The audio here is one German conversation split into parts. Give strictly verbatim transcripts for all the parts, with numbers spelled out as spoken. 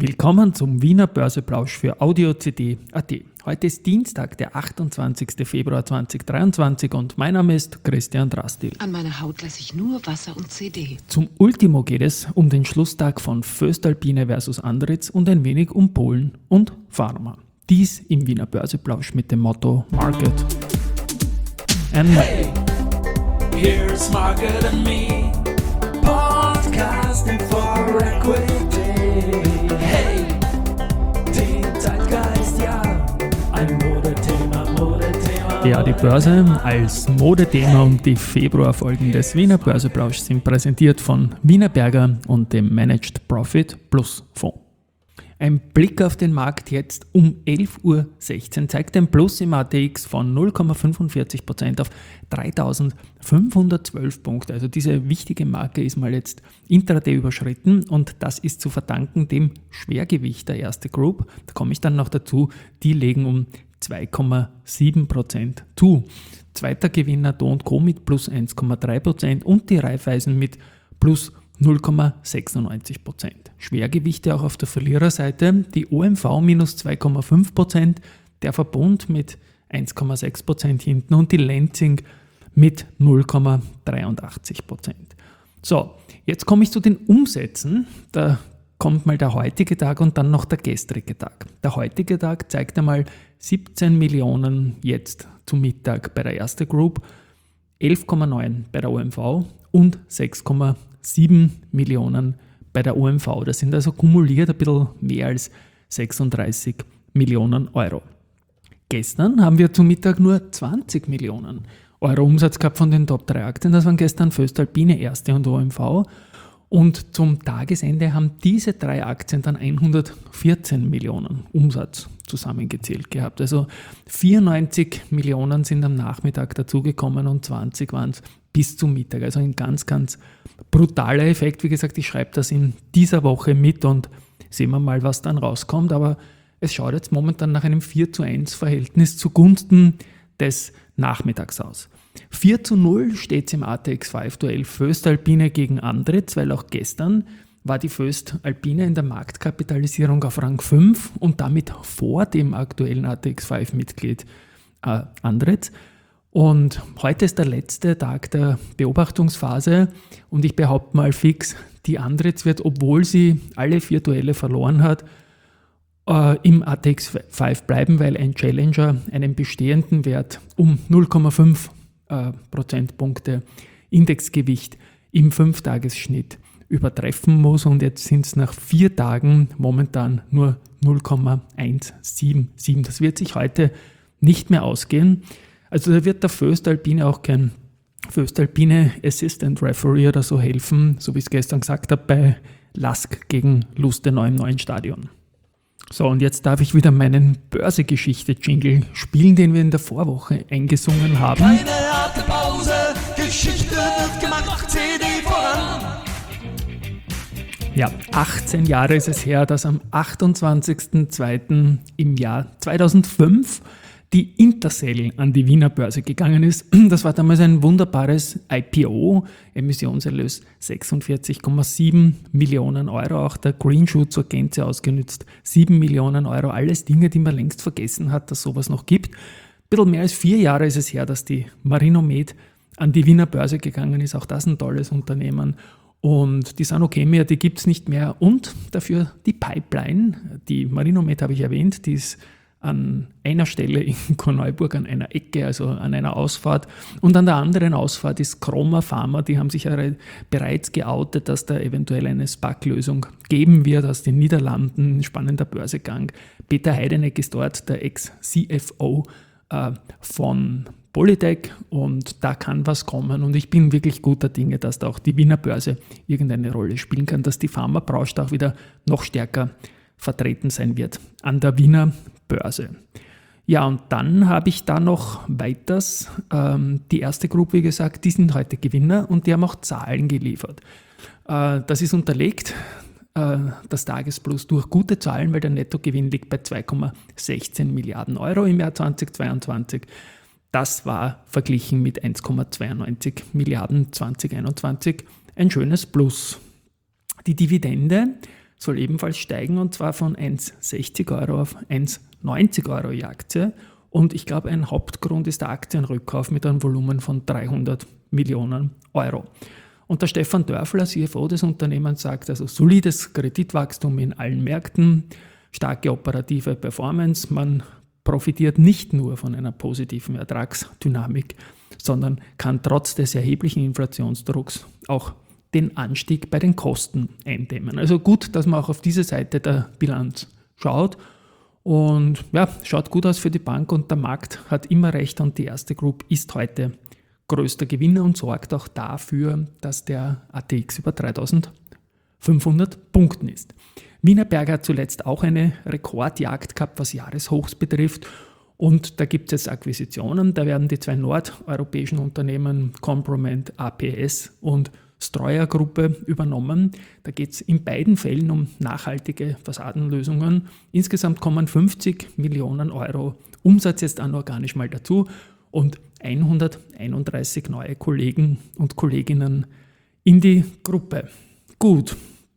Willkommen zum Wiener Börseplausch für Audio-C D punkt A T. Heute ist Dienstag, der achtundzwanzigster Februar zweitausenddreiundzwanzig und mein Name ist Christian Drastil. An meiner Haut lasse ich nur Wasser und C D. Zum Ultimo geht es um den Schlusstag von voestalpine versus Andritz und ein wenig um Polen und Pharma. Dies im Wiener Börseplausch mit dem Motto Market and Me. Hey, here's Market and Me, podcasting for equity. Hey, den Zeitgeist, ja, ein Modethema, Modethema. Ja, die Börse als Modethema und die Februarfolgen des Wiener Börseplausch sind präsentiert von Wienerberger und dem Managed Profit Plus Fonds. Ein Blick auf den Markt jetzt um elf Uhr sechzehn zeigt ein Plus im A T X von null Komma fünfundvierzig Prozent auf dreitausendfünfhundertzwölf Punkte. Also diese wichtige Marke ist mal jetzt intraday überschritten und das ist zu verdanken dem Schwergewicht der Erste Group. Da komme ich dann noch dazu, die legen um zwei Komma sieben Prozent zu. Zweiter Gewinner Do und Co. mit plus eins Komma drei Prozent und die Raiffeisen mit plus null Komma sechsundneunzig Prozent. Schwergewichte auch auf der Verliererseite, die O M V minus zwei Komma fünf Prozent, der Verbund mit eins Komma sechs Prozent hinten und die Lenzing mit null Komma dreiundachtzig Prozent. So, jetzt komme ich zu den Umsätzen. Da kommt mal der heutige Tag und dann noch der gestrige Tag. Der heutige Tag zeigt einmal siebzehn Millionen jetzt zum Mittag bei der Erste Group, elf Komma neun bei der O M V und sechs Komma sieben Millionen bei der O M V. Das sind also kumuliert ein bisschen mehr als sechsunddreißig Millionen Euro. Gestern haben wir zum Mittag nur zwanzig Millionen Euro Umsatz gehabt von den Top drei Aktien. Das waren gestern voestalpine, Erste und O M V. Und zum Tagesende haben diese drei Aktien dann hundertvierzehn Millionen Umsatz zusammengezählt gehabt. Also vierundneunzig Millionen sind am Nachmittag dazugekommen und zwanzig waren es bis zum Mittag. Also ein ganz, ganz brutaler Effekt. Wie gesagt, ich schreibe das in dieser Woche mit und sehen wir mal, was dann rauskommt. Aber es schaut jetzt momentan nach einem vier zu eins Verhältnis zugunsten des Nachmittags aus. vier zu null steht es im A T X fünf Duell voestalpine gegen Andritz, weil auch gestern war die voestalpine in der Marktkapitalisierung auf Rang fünf und damit vor dem aktuellen A T X fünf Mitglied äh, Andritz. Und heute ist der letzte Tag der Beobachtungsphase und ich behaupte mal fix, die Andritz wird, obwohl sie alle vier Duelle verloren hat, äh, im A T X fünf bleiben, weil ein Challenger einen bestehenden Wert um null Komma fünf äh, Prozentpunkte Indexgewicht im fünf-Tages-Schnitt übertreffen muss und jetzt sind es nach vier Tagen momentan nur null Komma eins sieben sieben. Das wird sich heute nicht mehr ausgehen. Also da wird der voestalpine auch kein voestalpine Assistant Referee oder so helfen, so wie ich es gestern gesagt habe, bei Lask gegen Lustenau im neuen Stadion. So, und jetzt darf ich wieder meinen Börsegeschichte-Jingle spielen, den wir in der Vorwoche eingesungen haben. Keine harte Pause, Geschichte wird gemacht, C D voran. Ja, achtzehn Jahre ist es her, dass am achtundzwanzigster zweiter im Jahr zweitausendfünf die Intercell an die Wiener Börse gegangen ist. Das war damals ein wunderbares I P O, Emissionserlös sechsundvierzig Komma sieben Millionen Euro, auch der Greenshoe zur Gänze ausgenützt, sieben Millionen Euro, alles Dinge, die man längst vergessen hat, dass sowas noch gibt. Ein bisschen mehr als vier Jahre ist es her, dass die Marinomed an die Wiener Börse gegangen ist, auch das ein tolles Unternehmen. Und die Sanochemia, die gibt es nicht mehr und dafür die Pipeline, die Marinomed habe ich erwähnt, die ist an einer Stelle in Korneuburg, an einer Ecke, also an einer Ausfahrt. Und an der anderen Ausfahrt ist Chroma Pharma, die haben sich bereits geoutet, dass da eventuell eine SPAC-Lösung geben wird aus den Niederlanden. Spannender Börsegang. Peter Heideneck ist dort der Ex-C F O äh, von Polytech und da kann was kommen. Und ich bin wirklich guter Dinge, dass da auch die Wiener Börse irgendeine Rolle spielen kann, dass die Pharmabranche auch wieder noch stärker vertreten sein wird an der Wiener Börse. Ja, und dann habe ich da noch weiters ähm, die Erste Group, wie gesagt, die sind heute Gewinner und die haben auch Zahlen geliefert. Äh, das ist unterlegt, äh, das Tagesplus durch gute Zahlen, weil der Nettogewinn liegt bei zwei Komma sechzehn Milliarden Euro im Jahr zweitausendzweiundzwanzig. Das war verglichen mit eins Komma zweiundneunzig Milliarden zweitausendeinundzwanzig ein schönes Plus. Die Dividende soll ebenfalls steigen und zwar von eins Komma sechzig Euro auf eins Komma neunzig Euro je Aktie. Und ich glaube, ein Hauptgrund ist der Aktienrückkauf mit einem Volumen von dreihundert Millionen Euro. Und der Stefan Dörfler, C F O des Unternehmens, sagt also solides Kreditwachstum in allen Märkten, starke operative Performance. Man profitiert nicht nur von einer positiven Ertragsdynamik, sondern kann trotz des erheblichen Inflationsdrucks auch den Anstieg bei den Kosten eindämmen. Also gut, dass man auch auf diese Seite der Bilanz schaut. Und ja, schaut gut aus für die Bank und der Markt hat immer recht und die Erste Group ist heute größter Gewinner und sorgt auch dafür, dass der A T X über dreitausendfünfhundert Punkten ist. Wienerberger hat zuletzt auch eine Rekordjagd gehabt, was Jahreshochs betrifft. Und da gibt es Akquisitionen. Da werden die zwei nordeuropäischen Unternehmen Comproment A P S und Streuer Gruppe übernommen. Da geht es in beiden Fällen um nachhaltige Fassadenlösungen. Insgesamt kommen fünfzig Millionen Euro Umsatz jetzt anorganisch mal dazu und hunderteinunddreißig neue Kollegen und Kolleginnen in die Gruppe. Gut,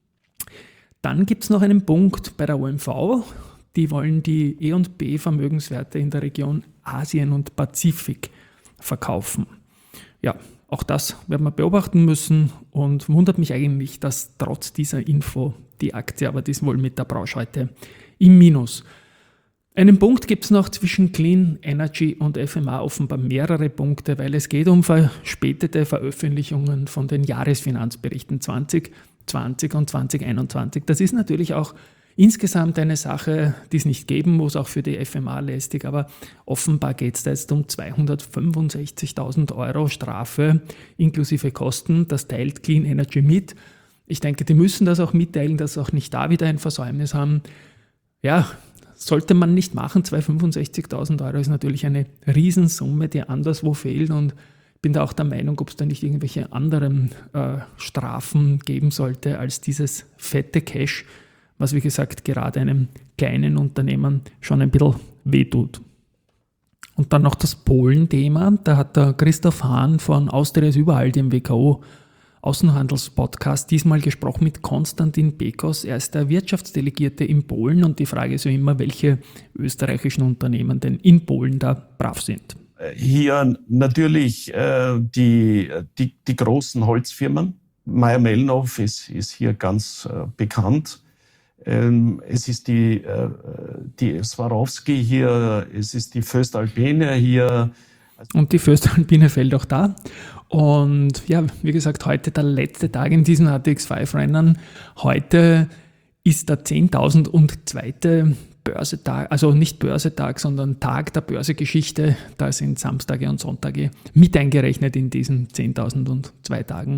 dann gibt es noch einen Punkt bei der O M V. Die wollen die E und B Vermögenswerte in der Region Asien und Pazifik verkaufen. Ja, auch das werden wir beobachten müssen und wundert mich eigentlich, dass trotz dieser Info die Aktie, aber die ist wohl mit der Branche heute im Minus. Einen Punkt gibt es noch zwischen Clean Energy und F M A, offenbar mehrere Punkte, weil es geht um verspätete Veröffentlichungen von den Jahresfinanzberichten zwanzig zwanzig und zwanzig einundzwanzig. Das ist natürlich auch insgesamt eine Sache, die es nicht geben muss, auch für die F M A lästig, aber offenbar geht es da jetzt um zweihundertfünfundsechzigtausend Euro Strafe inklusive Kosten. Das teilt Clean Energy mit. Ich denke, die müssen das auch mitteilen, dass sie auch nicht da wieder ein Versäumnis haben. Ja, sollte man nicht machen. zweihundertfünfundsechzigtausend Euro ist natürlich eine Riesensumme, die anderswo fehlt und ich bin da auch der Meinung, ob es da nicht irgendwelche anderen äh, Strafen geben sollte als dieses fette Cash, was wie gesagt gerade einem kleinen Unternehmen schon ein bisschen wehtut. Und dann noch das Polen-Thema. Da hat der Christoph Hahn von Austria ist überall, dem W K O Außenhandelspodcast, diesmal gesprochen mit Konstantin Bekos. Er ist der Wirtschaftsdelegierte in Polen und die Frage ist ja immer, welche österreichischen Unternehmen denn in Polen da brav sind. Hier natürlich äh, die, die, die großen Holzfirmen. Mayr-Melnhof ist, ist hier ganz äh, bekannt. Ähm, es ist die, äh, die Swarovski hier, es ist die Voestalpine hier. Und die Voestalpine fällt auch da. Und ja, wie gesagt, heute der letzte Tag in diesen A T X fünf Rennen. Heute ist der zehntausend und zweite Börsetag, also nicht Börsetag, sondern Tag der Börsegeschichte. Da sind Samstage und Sonntage mit eingerechnet in diesen zehntausend und zwei Tagen.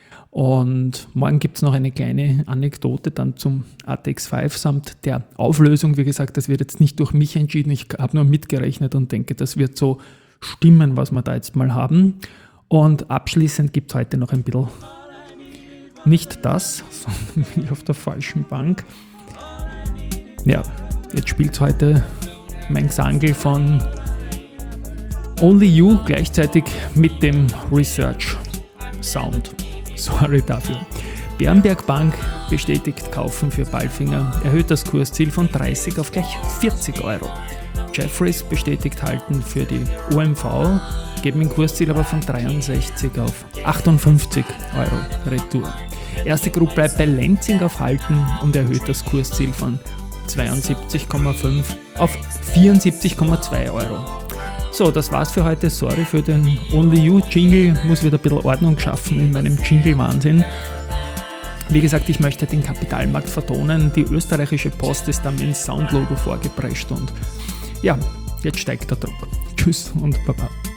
Und morgen gibt es noch eine kleine Anekdote dann zum A T X fünf samt der Auflösung. Wie gesagt, das wird jetzt nicht durch mich entschieden. Ich habe nur mitgerechnet und denke, das wird so stimmen, was wir da jetzt mal haben. Und abschließend gibt es heute noch ein bisschen nicht das, sondern auf der falschen Bank. Ja, jetzt spielt es heute mein Gesangel von Only You gleichzeitig mit dem Research Sound. Sorry dafür. Bärenberg Bank bestätigt Kaufen für Palfinger, erhöht das Kursziel von dreißig auf gleich vierzig Euro. Jefferies bestätigt Halten für die O M V, geben ein Kursziel aber von dreiundsechzig auf achtundfünfzig Euro Retour. Erste Group bleibt bei Lenzing auf Halten und erhöht das Kursziel von zweiundsiebzig Komma fünf auf vierundsiebzig Komma zwei Euro. So, das war's für heute. Sorry für den Only You Jingle. Muss wieder ein bisschen Ordnung schaffen in meinem Jingle-Wahnsinn. Wie gesagt, ich möchte den Kapitalmarkt vertonen. Die österreichische Post ist da mit dem Soundlogo vorgeprescht und ja, jetzt steigt der Druck. Tschüss und Baba.